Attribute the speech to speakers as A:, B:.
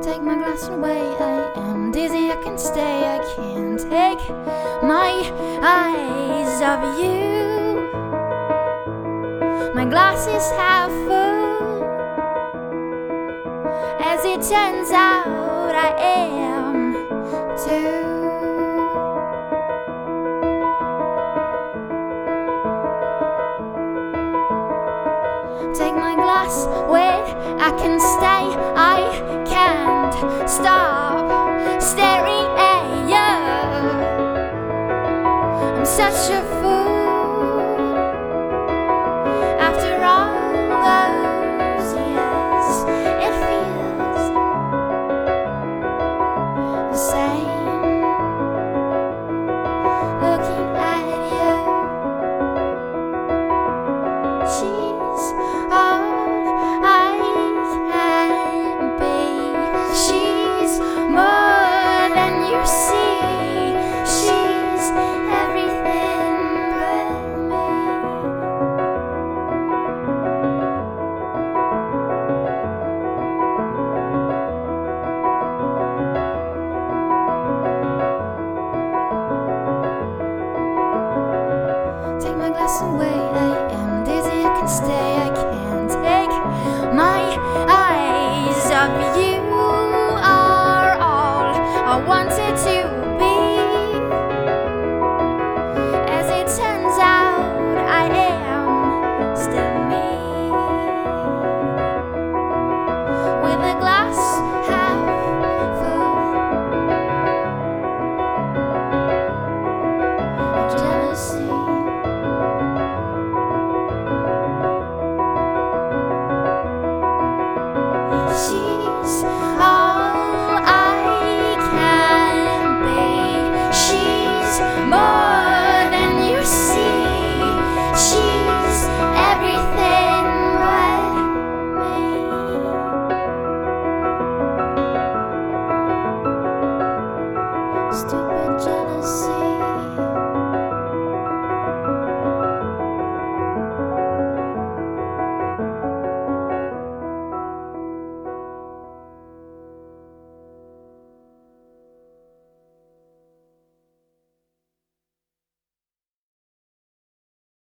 A: Take my glass away, I am dizzy, I can't stay, I can't take my eyes off you. My glass is half full, as it turns out I am too. Take my glass away, I can stay.